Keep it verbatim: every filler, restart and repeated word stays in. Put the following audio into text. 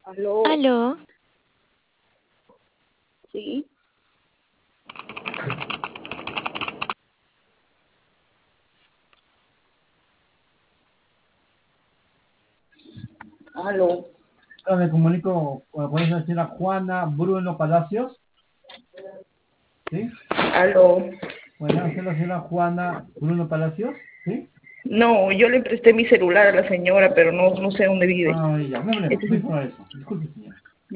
Aló, Aló, sí, aló, Ahora me comunico con con esa señora Juana Bruno Palacios, ¿sí? aló. Bueno, esa es la señora Juana Bruno Palacios, ¿sí? No, yo le presté mi celular a la señora, pero no, no sé dónde vive. Ah, ya, no hay problema, Este no hay es- problema de eso. Disculpe, señora.